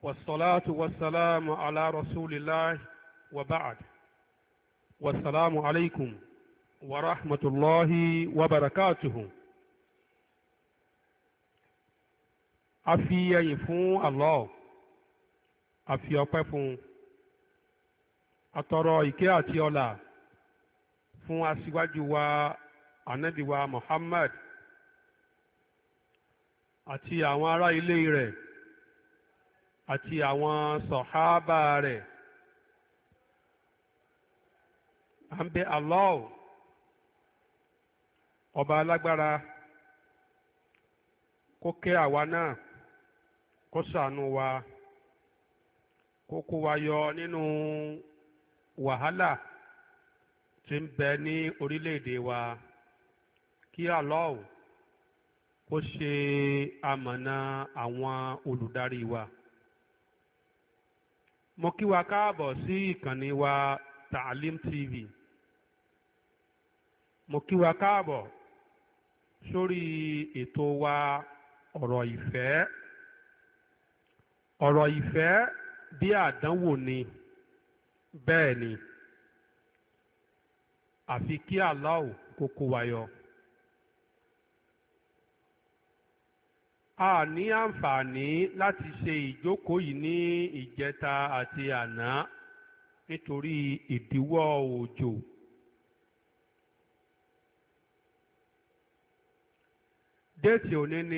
والصلاة والسلام على رسول الله وبعد والسلام عليكم ورحمة الله وبركاته. A fi ẹyìn fún Allah, a fi ọpẹ́ fún, a tọrọ ìkẹ́ àti ọlà fún aṣíwájú wa ànábì wa Muhammad àti àwọn ará ilé rẹ̀ àti àwọn sọ̀hábà rẹ̀. À ń bẹ Allah ọba alágbára kó kẹ́ àwa náà, kó ṣàánú wa, kó kó wa yọ nínú wàhálà tí ń bẹ ní orílẹ̀-èdè wa, kí Allah kó ṣe amọ̀nà àwọn olùdarí wa. Mo kí wa káàbọ̀ sí ìkànnì wa Taalim TV. Mo kí wa káàbọ̀ sórí ètò wa ọ̀rọ̀ ìfẹ́. Ọ̀rọ̀ ìfẹ́ bí àdánwò ni, bẹ́ẹ̀ ni, àfi kí Allah kó kó wa yọ. A ní àǹfààní láti ṣe ìjókòó yìí ní ìjẹta àti àná nítorí ìdíwọ́ òjò. Déètì òní ní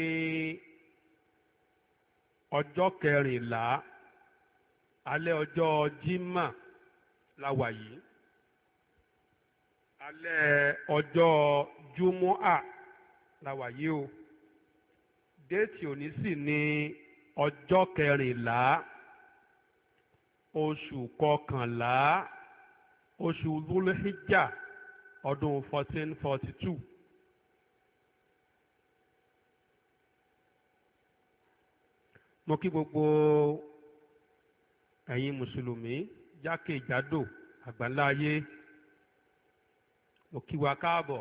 ọjọ́ 14 alẹ́ ọjọ́ Jímà la wà yìí, alẹ́ ọjọ́ Júmọ́à la wà yìí o. Déètì òní sì ní ọjọ́ 14 oṣù kọkànlá oṣù Dhul-Hijja ọdún 1442. Mo kí gbogbo ẹ̀yin mùsùlùmí jákèjádò àgbáláyé, mo kí wa káàbọ̀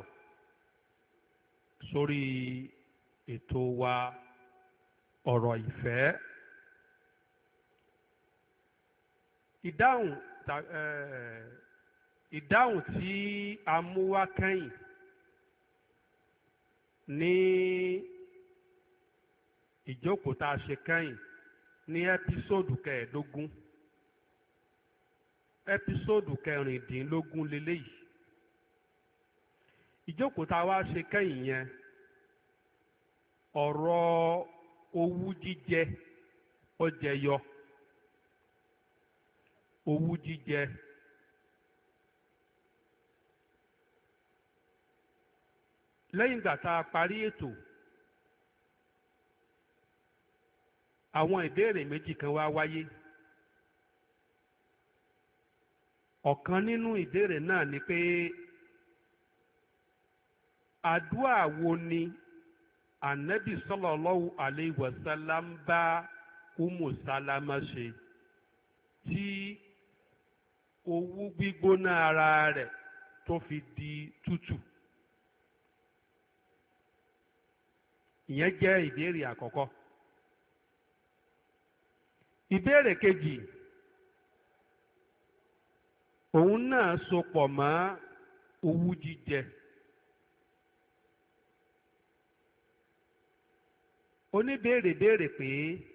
sórí ètò wa ọ̀rọ̀ ìfẹ́. Ìdáhùn tí a mú wá kẹ́yìn ní ìjókòó tá a ṣe kẹ́yìn ní ẹ́písòdù 15, ẹ́písòdù 16 leléyìí. Ìjókòó tá a wá ṣe kẹ́yìn yẹn, ọ̀rọ̀ owú jíjẹ ó jẹyọ. Owú jíjẹ. Lẹ́yìn ìgbà tá a parí ètò, àwọn ìbéèrè méjì kan wá wáyé. Ọ̀kan nínú ìbéèrè náà ni pé àdúà wo ni Ànábì sallallahu alayhi wa sallam bá Ummu Salama ṣe tí owú gbígbóná ara rẹ̀ tó fi di tútù? Ìyẹn jẹ́ ìbéèrè àkọ́kọ́. Ìbéèrè kejì, òun náà so pọ̀ mọ́ owú jíjẹ. Oníbéèrè béèrè pé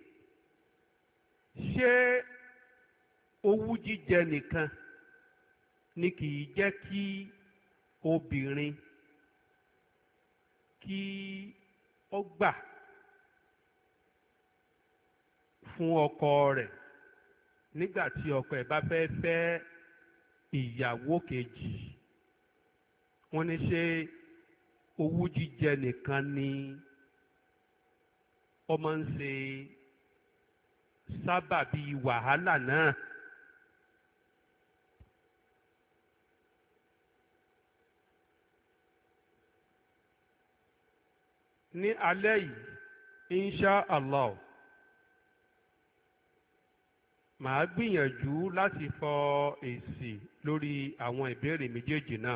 ṣé owú jíjẹ nìkan ni kì í jẹ́ kí obìnrin kí ó gbà fún ọkọ rẹ̀ nígbà tí ọkọ ẹ̀ bá fẹ́ fẹ́ ìyàwó kejì? Wọ́n ní ṣé owú jíjẹ nìkan ni ó máa ń ṣe sábàbí wàhálà náà? Ní alẹ́ yìí, insha Allah, màá gbìyànjú láti fọ èsì lórí àwọn ìbéèrè méjèèjì náà.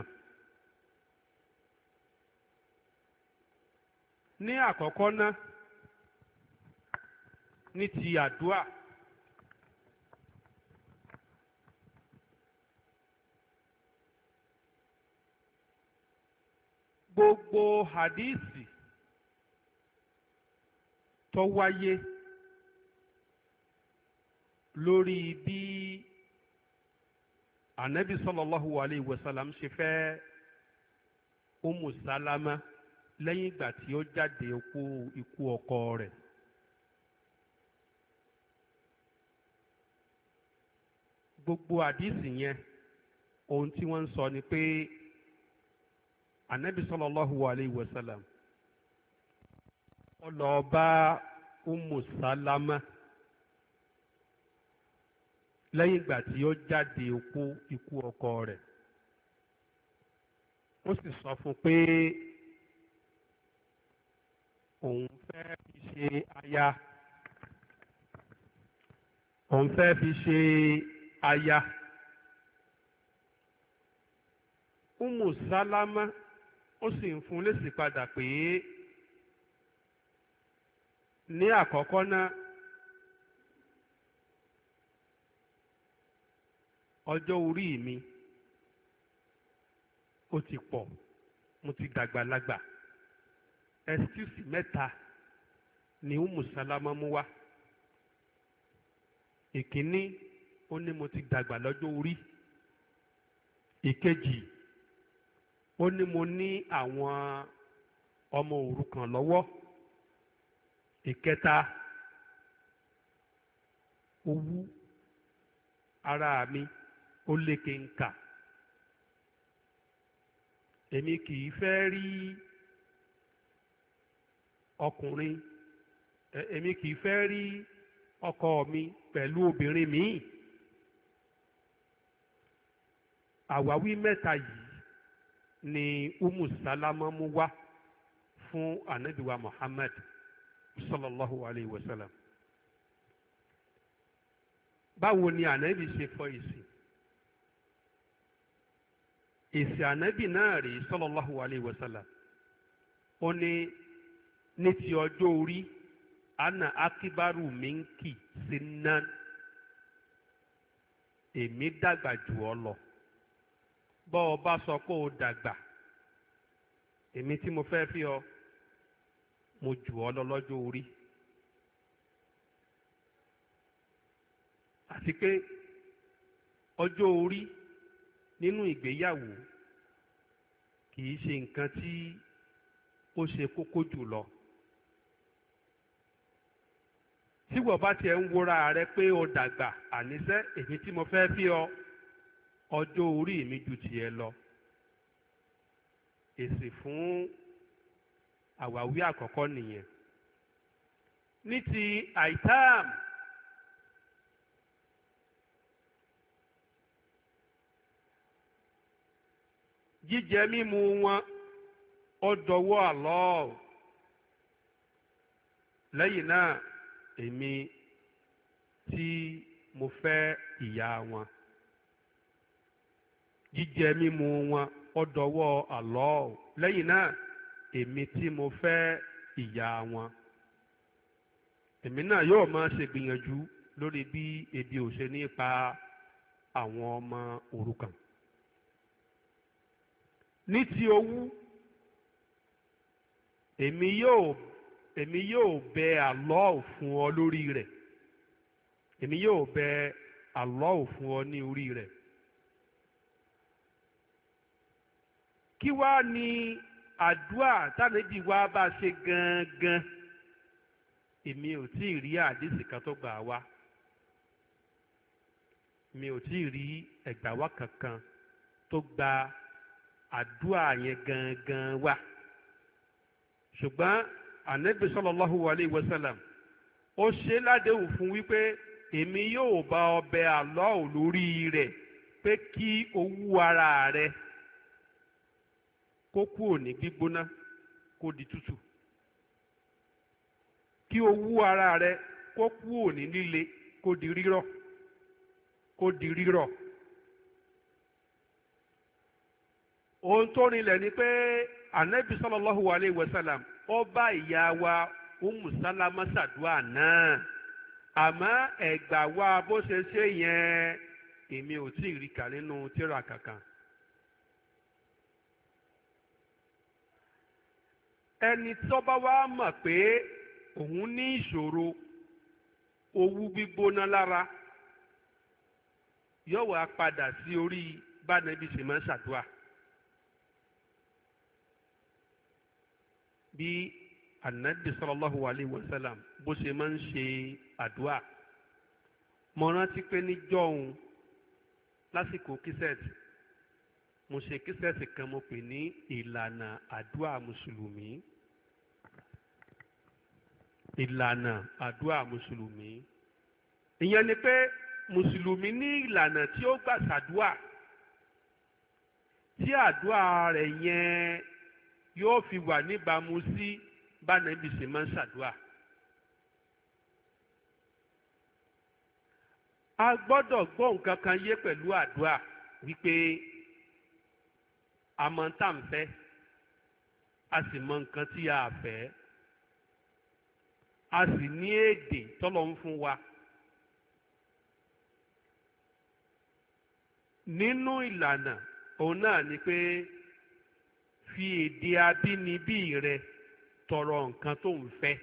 Ní àkọ́kọ́ ná, ní ti àdúà gbogbo hadísì tó wáyé lórí bí ànábì sallallahu alayhi wa sallam ṣe fẹ́ Ummu Salama lẹ́yìn ìgbà tí ó jáde ikú ọkọ rẹ̀. Gbogbo àdìsí yẹn ohun tí wọ́n ń sọ ni pé ànábì sallallahu alayhi wa sallam ó lọ bá Ummu Salama lẹ́yìn ìgbà tí ó jáde ikú ọkọ rẹ̀. Ó sì sọ fún pé òun fẹ́ fi ṣe aya. Òun fẹ́ fi ṣe aya. Ummu Salama ó sì ń fún lésì padà pé ní àkọ́kọ́ náà ọjọ́ orí mi ó ti pọ̀, mo ti dàgbàlagbà. Excuse mẹ́ta ni Ummu Salama mú wá. Ìkíní, ó ní mo ti dàgbà lọ́jọ́ orí. Ìkejì, ó ní mo ní àwọn ọmọ òrukàn lọ́wọ́. Ìkẹta, owú ara mi ó lékè nkà. Èmi kì í fẹ́ rí ọkùnrin, èmi kì í fẹ́ rí ọkọ mi pẹ̀lú obìnrin míì. Àwáwí mẹ́ta yìí ni Ummu Salama mú wá fún Ànábì wa Muhammad sallallahu alayhi wa sallam. Báwo ni Ànábì ṣe fọ èsì? Èsì Ànábì náà rèé sallallahu alayhi wa sallam. Ó ní ti ọjọ́ orí, ana akibaru minki sinnan, èmi dàgbà jù ọ́ lọ. Bọ́ ọ bá sọ pé o dàgbà, èmi tí mo fẹ́ fi ọ, mo jù ọ́ lọ lọ́jọ́ orí. Àti pé ọjọ́ orí nínú ìgbéyàwó kì í ṣe nǹkan tí ó ṣe kókó jù lọ. Tí wọ́n bá tiẹ̀ ń wora rẹ pé o dàgbà, àníṣe èmi tí mo fẹ́ fi ọ, ọjọ́ orí mi ju tiẹ̀ lọ. Èsì fún àwáwí àkọ́kọ́ nìyẹn. Ní ti àìtáàmù, jíjẹ mímu wọn ó dọwọ́ Allah. Lẹ́yìn náà èmi tí mo fẹ́ ìyá wọn, jíjẹ mímu wọn ó dọwọ́ Allah. Lẹ́yìn náà èmi tí mo fẹ́ ìyá wọn, èmi náà yóò máa ṣe gbìyànjú lórí bí ebi ò ṣe ní pa àwọn ọmọ òrukàn. Ní ti owú, èmi yóò bẹ Allah fún ọ lórí rẹ̀. Èmi yóò bẹ Allah fún ọ ní orí rẹ̀. Kí wá ní àdúà tánàbí wá bá ṣe gangan? Èmi ò tí ì rí àdìsí kan tó gbà wá. Mi ò tí ì rí ẹgbà wá kankan tó gba àdúà yẹn gangan wá. Ṣùgbọ́n Ànábì sallallahu alayhi wa sallam ó ṣe ládéhùn fún wípé èmi yóò bá ọ bẹ Allah lórí rẹ̀ pé kí owú ara rẹ̀ kó kúrò ní gbígbóná kó di tútù, kí owú ara rẹ̀ kó kúrò ní líle kó di rírọ̀, kó di rírọ̀. Ohun tó rinlẹ̀ ni pé Ànábì sallallahu alayhi wa sallam ó bá ìyá wa Ummu Salama ṣàdúà náà, àmọ́ ẹ̀gbà wa bó ṣe ṣe yẹn èmi ò tí ì rí kà nínú tírà kankan. ẹni tó bá wá mọ̀ pé òun ní ìṣòro owú gbígbóná lára yóò wá padà sí orí bánẹ́bí ṣe máa ń ṣàdúrà. bí anabi sallallahu alayhi wa sallam bó ṣe máa ń ṣe àdúrà. mo rántí pé níjọ́ òun lásìkò kíṣẹ́ẹ̀tì mo ṣe kíṣẹ́ẹ̀tì kan mo pè ní ìlànà àdúrà mùsùlùmí. ìlànà àdúrà mùsùlùmí. ìyẹn ni pé mùsùlùmí ní ìlànà tí ó gbà ṣàdúrà tí àdúrà rẹ̀ yẹn yóò fi wà níbàámu sí bánàbí ṣe máa ń ṣàdúrà. a gbọ́dọ̀ gbọ́ nǹkan kan yé pẹ̀lú àdúrà wípé a mọ̀ tá à ń fẹ́ a sì mọ̀ nǹkan tí a fẹ́ a sì ní èdè tọ́lọ̀ ń fún wa. nínú ìlànà òun náà ni pé fi èdè abínibí rẹ tọrọ nǹkan tó ń fẹ́.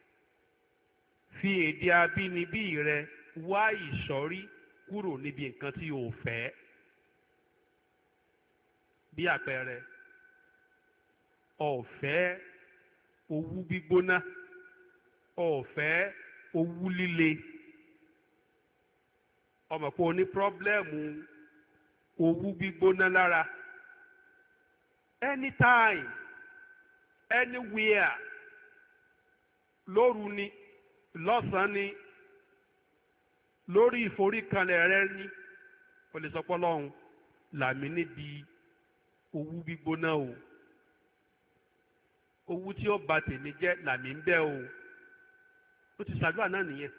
fi èdè abínibí rẹ wá ìsọ̀rí kúrò níbi nǹkan tí o fẹ́. bí àpẹẹrẹ o fẹ́ owú gbígbóná o fẹ́ owú líle o mọ̀ pé o ní pírọ́blẹ́mù owú gbígbóná lára. anytime anywhere lóru ni lọ́sàn-án ni lórí ìforíkanlẹ̀ rẹ ni o lè sọ pé Ọlọ́run là mí níbi owú gbígbóná o owú tí ó bà tèmi jẹ́ là mí ń bẹ̀ o ó ti ṣàdúrà náà nìyẹn.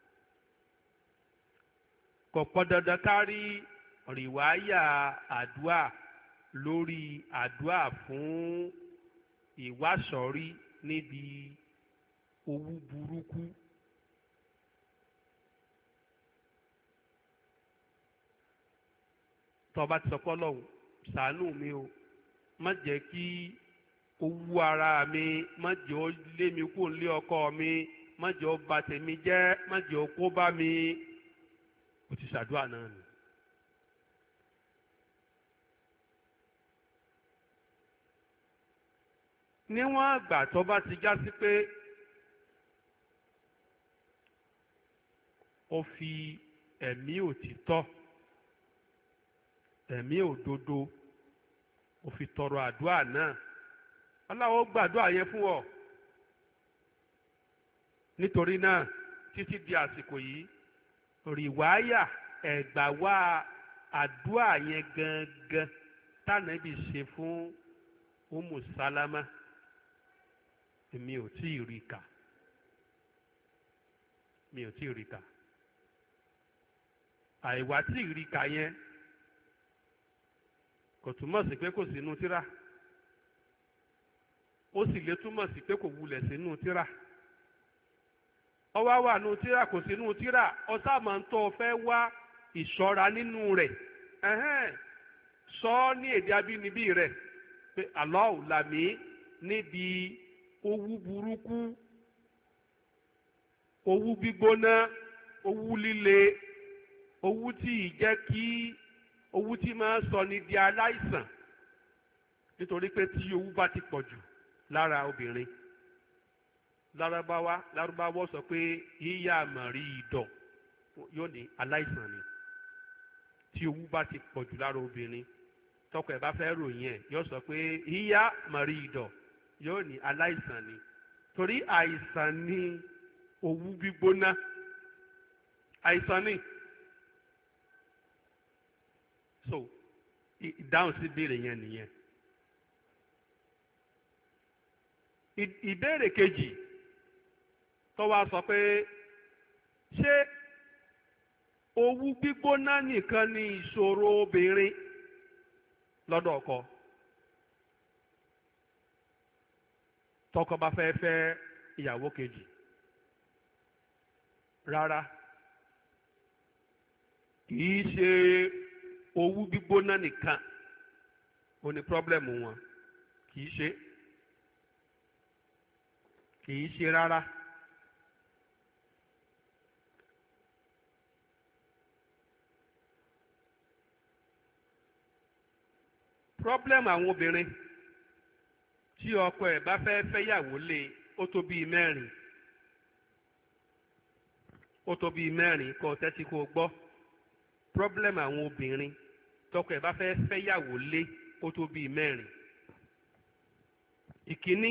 kò pọn dandan kárí rìwáyà àdúà lórí àdúà fún ìwásọ̀rí níbi owú burúkú. tó bá ti sọ pé Ọlọ́run ṣàánú mi o má jẹ́ kí owú ara mi má jẹ́ ó lé mi kúrò nílé ọkọ mi má jẹ́ ó bà tèmi jẹ́ má jẹ́ ó kó bá mi ó ti ṣàdúrà náà nù. níwọ̀n àgbà tó bá ti já sí pé ó fi ẹ̀mí òtítọ́ ẹ̀mí òdodo ó fi tọrọ àdúrà náà Allah gbàdúrà yẹn fún ọ. nítorí náà títí di àsìkò yìí rìwáyà ẹ̀gbà wá àdúrà yẹn gangan tánàbì ṣe fún Umu Salama èmi ò tí ì rí kà mi ò tí ì rí kà. àìwá tí ì rí kà yẹn kò túmọ̀ sí pé kò sínú tírà ó sì lè túmọ̀ sí pé kò wulẹ̀ sínú tírà. ó wá wà nínú tírà kò sínú tírà ó sáàmà ń tọ́ fẹ́ wá ìṣọ́ra nínú rẹ̀ sọ ọ́ ní èdè abínibí rẹ̀ pé Allah là mí níbi owú burúkú owú gbígbóná owú líle owú tí ì jẹ́ kí owú tí máa ń sọ ni di aláìsàn nítorí pé tí owú bá ti pọ̀ jù lára obìnrin lárúbáwá sọ pé yíyá àmọ̀rí ìdọ̀ yóò ní aláìsàn ni tí owú bá ti pọ̀ jù lára obìnrin tọkọ ẹ̀ bá fẹ́ ròyìn ẹ̀ yóò sọ pé yíyá àmọ̀rí ìdọ̀ yóò ní aláìsàn ni torí àìsàn ni owú gbígbóná àìsàn ni. so ìdáhùn sí ìbéèrè yẹn nìyẹn. ìbéèrè kejì tó wá sọ pé ṣé owú gbígbóná nìkan ni ìṣòro obìnrin lọ́dọ̀ ọkọ tọkọ bá fẹ́ fẹ́ ìyàwó kejì? rárá, kìí ṣe owú gbígbóná nìkan ó ní pírọ́blẹ̀mù wọn, kìí ṣe. kì í ṣe rárá. problem àwọn obìnrin tí ọkọ ẹ̀ bá fẹ́ fẹ́yàwó lé ó tó bíi mẹ́rin kó tẹ́tí kó gbọ́. problem àwọn obìnrin tọkọ ẹ̀ bá fẹ́ fẹ́yàwó lé ó tó bíi mẹ́rin. ìkíní,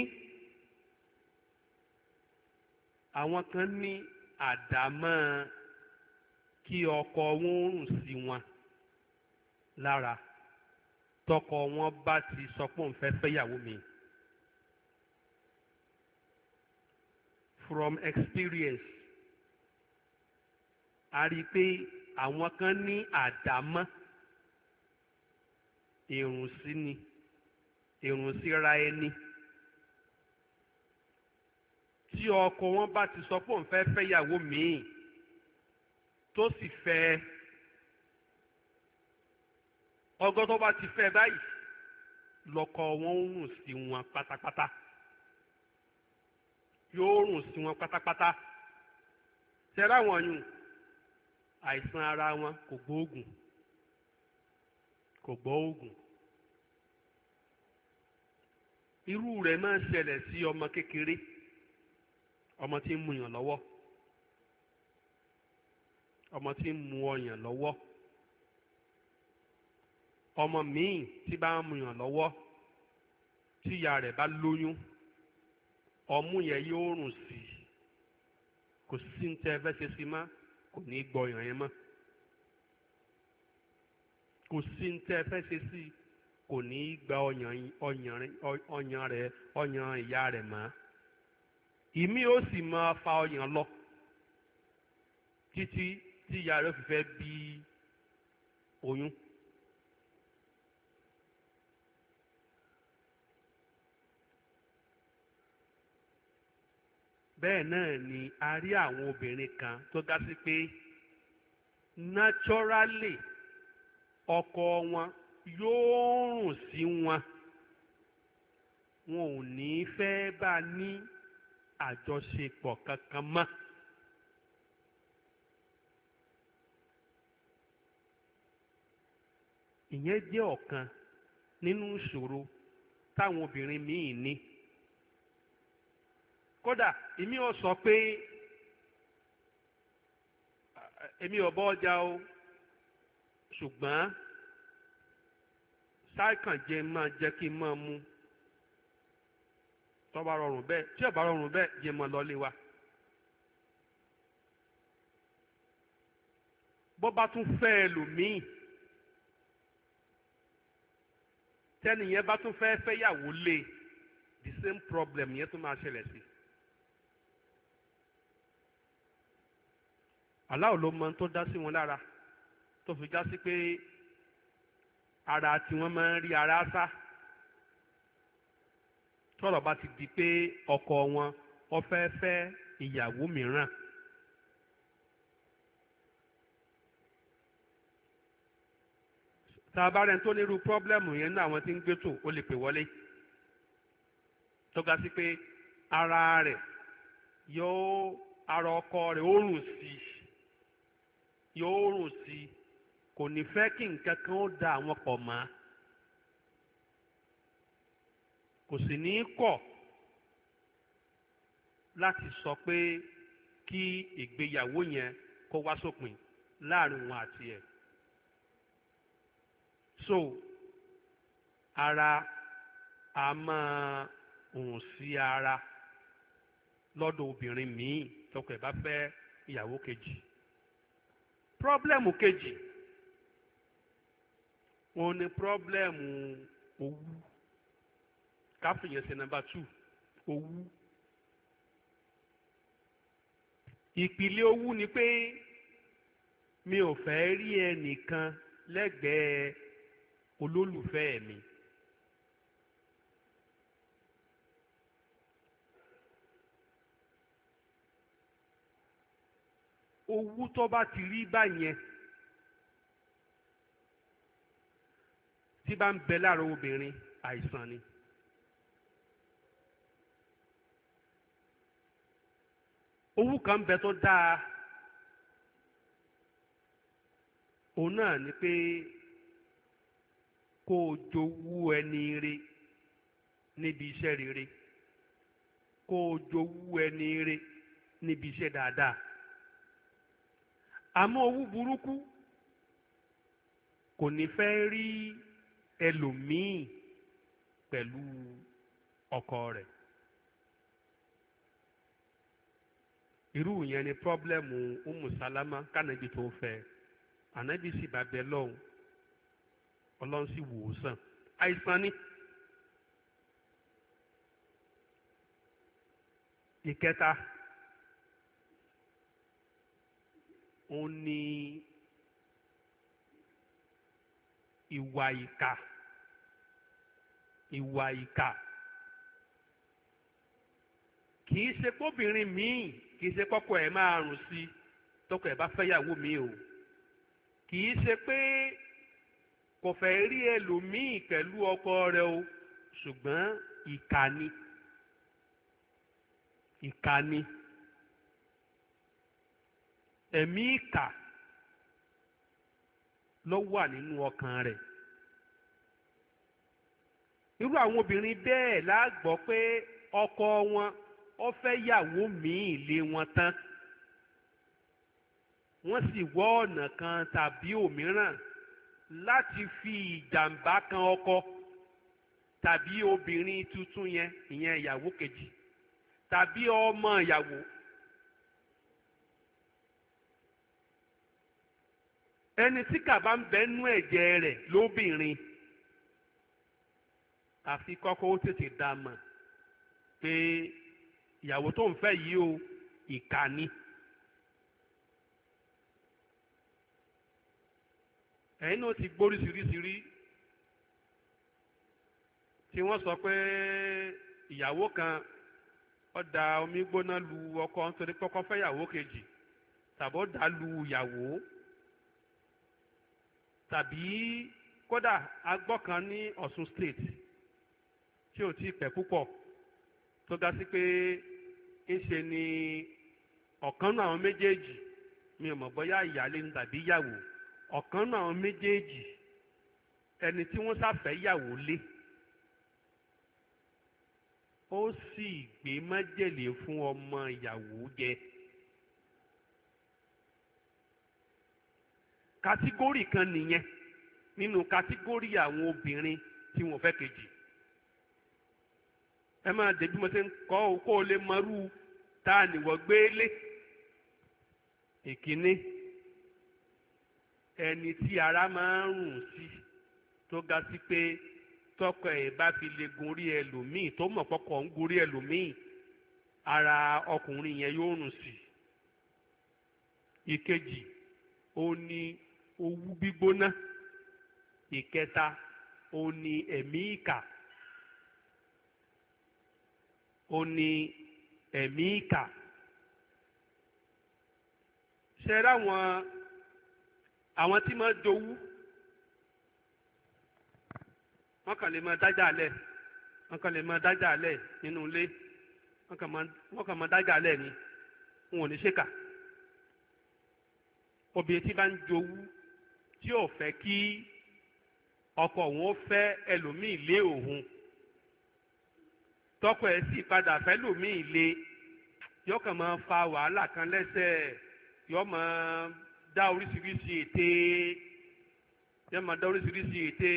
àwọn kan ní àdámọ́ kí ọkọ wọn rùn sí wọn lára tọkọ wọn bá ti sọ pé òun fẹ́ fẹ́yàwó mi. From experience a rí i pé àwọn kan ní àdámọ́ ìrùnsíra ẹni tí ọkọ wọn bá ti sọ pé òun fẹ́ fẹ́yàwó míì tó sì fẹ́ ọgọ́ tó bá ti fẹ́ báyìí lọ́kọ wọn ń rùn sí wọn pátápátá yóò rùn sí wọn pátápátá tẹ́lá wọn yùn àìsàn ara wọn kò gbóògùn irú rẹ̀ máa ń ṣẹlẹ̀ sí ọmọ kékeré ọmọ tí ń mu yàn lọ́wọ́ ọmọ tí ń mu ọyàn lọ́wọ́ ọmọ míì tí bá ń mu yàn lọ́wọ́ tí ìyá rẹ̀ bá lóyún ọmú yẹn yóò rùn sí kò sí ní tẹ́ ẹ fẹ́ ṣe sí má kò ní gbọ́ ọyàn yẹn mọ́ kò sí ní tẹ́ ẹ fẹ́ ṣe sí kò ní gba ọyàn ìyá rẹ̀ mọ́ ìmí ó sì máa fa ọyàn lọ títí tí ìyá rẹ̀ fi fẹ́ bí oyún. bẹ́ẹ̀ náà ni a rí àwọn obìnrin kan tó dá sí pé naturally ọkọ wọn yóò rùn sí wọn ò ní fẹ́ bá ní àjọṣepọ̀ kankan mọ́. ìyẹn jẹ́ ọ̀kan nínú ìṣòro táwọn obìnrin míì ní. kódà èmi ò sọ pé èmi ò bọ́ ọjà o ṣùgbọ́n sáìkànjẹ máa jẹ́ kí n máa mú tó bá rọrùn bẹ́ẹ̀ tí ò bá rọrùn bẹ́ẹ̀ jẹ́ máa lọ lé wa. bó bá tún fẹ́ ẹlòmíì tẹ́nìyẹn bá tún fẹ́ fẹ́yàwó lé the same problem yẹn tún máa ṣẹlẹ̀ sí. Allah ló mọ tó dá sí wọn lára tó fi já sí pé ara tí wọ́n máa ń rí ara sá tọ́rọ̀ bá ti di pé ọkọ wọn ó fẹ́ fẹ́ ìyàwó mìíràn. tá a bá rẹ̀ tó nírú pọ́blẹ́mù yẹn ní àwọn tí ń gbé tò ó lè pè wọlé tó ga sí pé ara rẹ̀ ara ọkọ rẹ̀ ó rùn sí yóò rùn sí kò ní fẹ́ kí nǹkan kan ó da àwọn pọ̀ mọ́ kò sì ní kọ̀ láti sọ pé kí ìgbéyàwó yẹn kó wá sópin láàrin wọn àti ẹ̀. so ara a máa rùn sí ara lọ́dọ̀ obìnrin míì tọkọ ẹ̀ bá fẹ́ ìyàwó kejì. pírọ́blẹ́mù kejì òun ni pírọ́blẹ́mù owú káfíyàn sí nàmbà 2 owú. ìpìlẹ̀ owú ni pé mi ò fẹ́ rí ẹnìkan lẹ́gbẹ̀ẹ́ olólùfẹ́ mi. owú tó bá ti rí báyẹn tí bá ń bẹ lára obìnrin àìsàn ni. owú kan bẹ tó dáa òun náà ni pé kó o jowú ẹni rere níbi iṣẹ́ rere kó o jowú ẹni rere níbi iṣẹ́ dáadáa àmọ́ owú burúkú kò ní fẹ́ rí ẹlòmíì pẹ̀lú ọkọ rẹ̀. irú yẹn ni pọ́blẹ́mù Umu Salama kánàbí tó fẹ́ ànábì sì bá bẹ lọ́hùn ọlọ́run sì wò ó sàn àìsàn ni. ìkẹta òun ni ìwà ìkà kì í ṣe kóbìnrin míì kì í ṣe kọ́kọ ẹ̀ máa rùn sí tọkọ ẹ̀ bá fẹ́yàwó mi o kì í ṣe pé kò fẹ́ rí ẹlòmíì pẹ̀lú ọkọ rẹ̀ o ṣùgbọ́n ìkà ni ẹ̀mí ìkà ló wà nínú ọkàn rẹ̀ irú àwọn obìnrin bẹ́ẹ̀ la gbọ́ pé ọkọ wọn ó fẹ́ yàwó míì lé wọn tán wọ́n sì wọ́ ọ̀nà kan tàbí òmíràn láti fi ìjàmbá kan ọkọ tàbí obìnrin tuntun yẹn ìyẹn ìyàwó kejì tàbí ọmọ ìyàwó. ẹni tí kàbá ń bẹ nú ẹ̀jẹ̀ rẹ̀ lóbìnrin àfi kọ́kọ́ ó tètè dá mọ̀ pé ìyàwó tó ń fẹ́ yìí o ìkà ni. ẹ̀yin náà ti gbóríṣiríṣirí tí wọ́n sọ pé ìyàwó kan ó da omi gbóná lu ọkọ nítorí kọ́kọ́ fẹ́ ìyàwó kejì tàbí ó dá lu ìyàwó tàbí kódà agbọ́ kan ní Ọ̀ṣun state tí ò tí pẹ́ púpọ̀ tó ga sí pé ńṣe ni ọ̀kan náà àwọn méjèèjì mi ò mọ̀ bóyá ìyálé ni tàbí ìyàwó ọ̀kan náà àwọn méjèèjì ẹni tí wọ́n sáfẹ́ yàwó lé ó sì gbé májèlé fún ọmọ ìyàwó jẹ. kátígórì kan nìyẹn nínú kátígórì àwọn obìnrin tí wọ́n fẹ́ kejì. ẹ máa dé bí mo ṣe ń kọ́ ọ kó o lè mọrú tá a nìwọ̀ gbé lé. ìkíní ẹni tí ara máa ń rùn sí tó ga sí pé tọkọ ẹ̀ bá fi lè gorí ẹlòmíì tó mọ̀ pọ́kọ̀ ń gorí ẹlòmíì ara ọkùnrin yẹn yóò rùn sí. ìkejì ó ní owú gbígbóná. ìkẹta ó ní ẹ̀mí ìkà. ó ní ẹ̀mí ìkà. ṣe ráwọn àwọn tí máa jowú wọ́n kàn lè máa dájà lẹ̀ wọ́n kàn lè máa dájà lẹ̀ nínú ilé wọ́n kàn máa dájà lẹ̀ ni wọn ò ní ṣèkà. obìnrin tí bá ń jowú tí ò fẹ́ kí ọkọ òun ó fẹ́ ẹlòmíì lé òun tọkọ ẹ̀ sì padà fẹ́ lòmíì lé yóò kàn máa fa wàhálà kan lẹ́sẹ̀ yóò máa dá oríṣiríṣi ète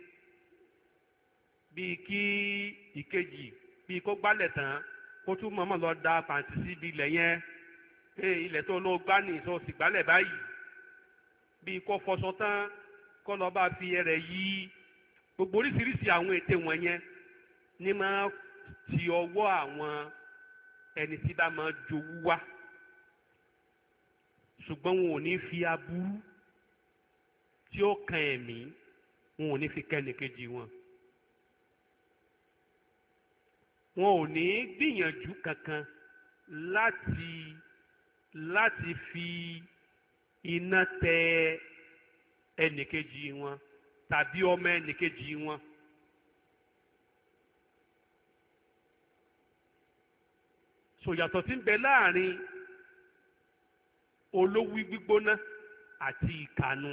bíi kí ìkejì bíi kó gbálẹ̀ tán kó tún mọ̀ọ́mọ̀ lọ da pàǹtí síbi ilẹ̀ yẹn ilẹ̀ tó lọ gbá ní ìsọ sì gbálẹ̀ báyìí bíi kó fọṣọ tán kó lọ bá fi ẹrẹ̀ yí gbogbo oríṣiríṣi àwọn ète wọ̀nyẹn ní máa ti ọwọ́ àwọn ẹni tí bá máa jowú wá ṣùgbọ́n wọn ò ní fi aburú tí ó kan ẹ̀mí wọn ò ní fi kẹ́nìkejì wọn. wọn ò ní gbìyànjú kankan láti fi iná tẹ ẹnìkejì wọn tàbí ọmọ ẹnìkejì wọn. sòyàtọ̀ tí ń bẹ láàrin olówí gbígbóná àti ìkànnù.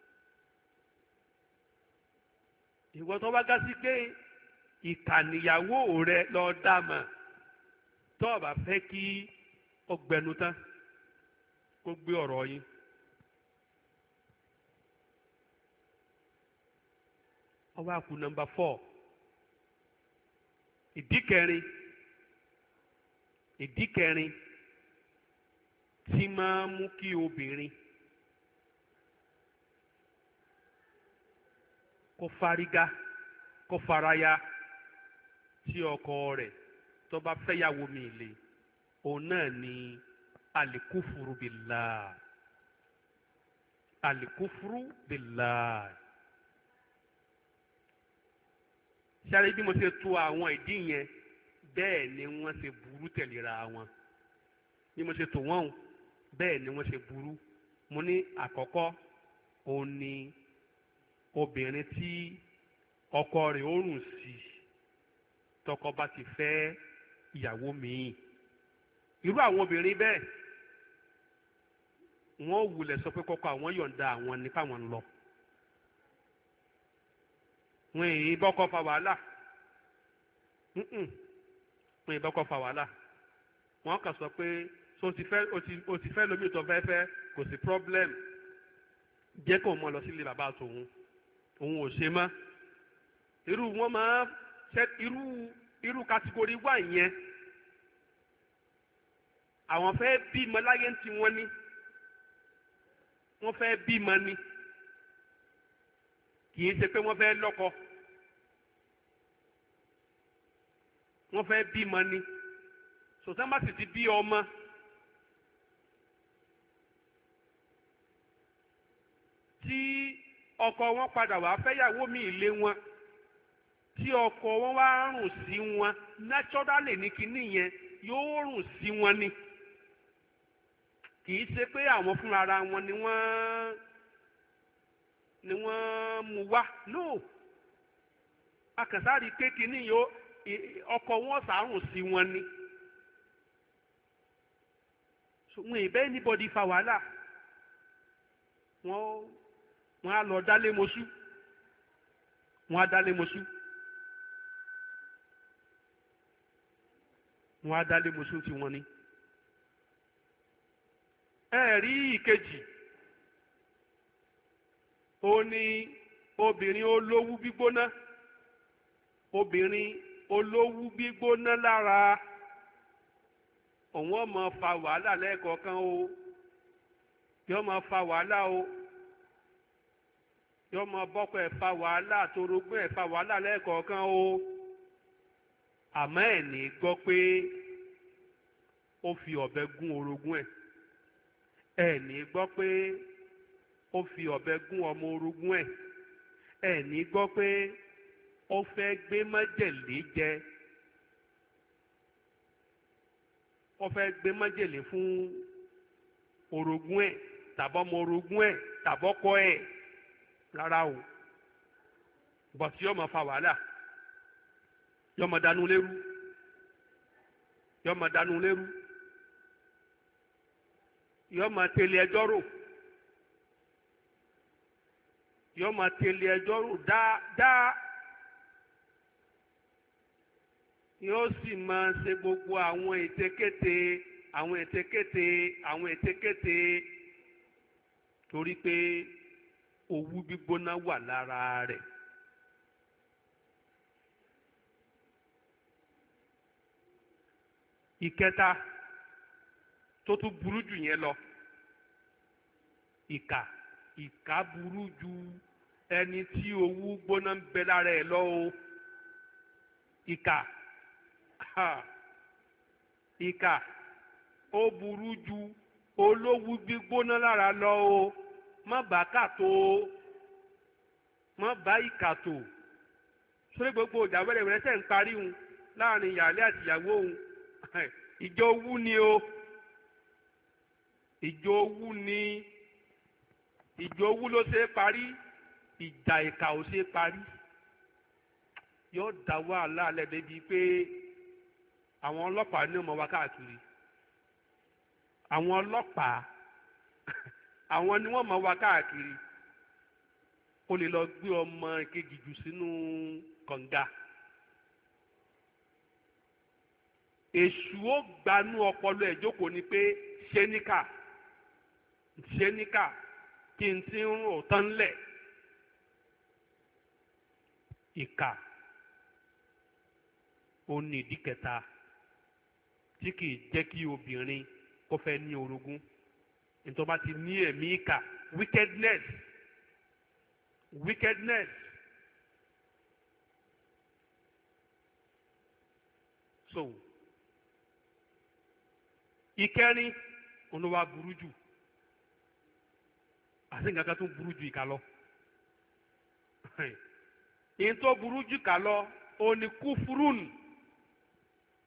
ìwọ tó bá gá sí pé ìkànnìyàwó rẹ lọ dá mọ̀ tó o bá fẹ́ kí ọgbẹnu tán kó gbé ọ̀rọ̀ yín. ó wá kù nọ́mbà 4. ìdí kẹrin tí máa mú kí obìnrin kó fárígá kó faraya tí ọkọ rẹ̀ tó bá fẹ́yàwó mi lé òun náà ni alikufuru billah. alikufuru billah. sáré bí mo ṣe tò àwọn ìdí yẹn bẹ́ẹ̀ ni wọ́n ṣe burú tẹ̀léra wọn. bí mo ṣe tò wọ́n bẹ́ẹ̀ ni wọ́n ṣe burú. mo ní àkọ́kọ́ òun ni obìnrin tí ọkọ rẹ̀ ó rùn sí tọkọ bá ti fẹ́ ìyàwó míì. irú àwọn obìnrin bẹ́ẹ̀ wọ́n wulẹ̀ sọ pé kọ́kọ́ àwọn yọ̀ǹda àwọn nípa àwọn ń lọ. wọn èyí bọ́kọ fa wàhálà wọn èyí bọ́kọ fa wàhálà wọn kàn sọ pé o ti fẹ́ lómi tó fẹ́ fẹ́ kò sí problem jẹ́ kó mọ lọ sílé bàbá tòun òun ò ṣe mọ́. irú wọn máa ṣe irú kàtígórì wà yẹn àwọn fẹ́ bímọ láyé tí wọ́n ní wọ́n fẹ́ bímọ ni kì í ṣe pé wọ́n fẹ́ lọ́kọ wọ́n fẹ́ bímọ ni sọ̀tàn bá sì ti bí ọmọ tí ọkọ wọn padà wá fẹ́yàwó mi ilé wọn tí ọkọ wọn wá rùn sí wọn naturally ní kinní yẹn yóò rùn sí wọn ni kì í ṣe pé àwọn fúnra wọn ni wọ́n mú wá no akànsáàrí pé kinní yóò ọkọ wọn sàárùn sí wọn ni wọn ìbẹ́ anybody fa wàhálà wọ́n á lọ dálé mọ́ṣú wọ́n á dálé mọ́ṣú wọ́n á dálé mọ́ṣú tí wọ́n ní. ẹ̀rí ìkejì ó ní obìnrin olówú gbígbóná lára òun ọmọ fa wàhálà lẹ́ẹ̀kọ̀ọ̀kan o yóò máa fa wàhálà o yóò máa bọ́kọ ẹ̀ fa wàhálà torogún ẹ̀ fa wàhálà lẹ́ẹ̀kọ̀ọ̀kan o àmọ́ ẹ̀ ní gbọ́ pé ó fi ọ̀bẹ gún orogún ẹ̀ ní gbọ́ pé ó fi ọ̀bẹ gún ọmọ orogún ẹ̀ ní gbọ́ pé ó fẹ́ gbé májèlé jẹ ó fẹ́ gbé májèlé fún orogún ẹ̀ tàbọ́mọ orogún ẹ̀ tàbọ́kọ ẹ̀ rárá o bọ̀tí yọmọ fa wàhálà yọmọ dánú lérú yọmọ tẹ̀lé ẹjọ́ rò dáadáa yóò sì máa ṣe gbogbo àwọn ètekéte torí pé owú gbígbóná wà lára rẹ̀. ìkẹta tó tún burú jù yẹn lọ ìkà burú ju ẹni tí owú gbóná ń bẹ lára ẹ̀ lọ o ìkà ó burú ju olówú gbígbóná lára lọ o má bá ìkà tó sórí gbogbo ìjà wẹ́rẹ́wẹ́rẹ́ tẹ̀ ń parí òun láàrin ìyáálé àti ìyàwó òun ìjọ owú ni o ìjọ owú ló ṣe é parí ìjà ìkà ò ṣe é parí yóò dá wàhálà alẹ́ débi pé àwọn ọlọ́pàá ní ọmọ wa káàkiri àwọn ọlọ́pàá àwọn ni wọ́n máa wá káàkiri ó lè lọ gbé ọmọ kejì jù sínú kànga èṣù ó gbanú ọpọlọ ẹ̀ jókòó ni pé ṣé níkà kí n ti ń rò tán lẹ̀ ìkà ó ní ìdí kẹta tí kìí jẹ́ kí obìnrin kó fẹ́ ní orogún nítorí bá ti ní ẹ̀mí ìkà wickedness so ìkẹrin olówó burú jù àti nǹkan kan tó burú jù ìkà lọ ìyẹn tó burú jù ìkà lọ ó ní kúfúrún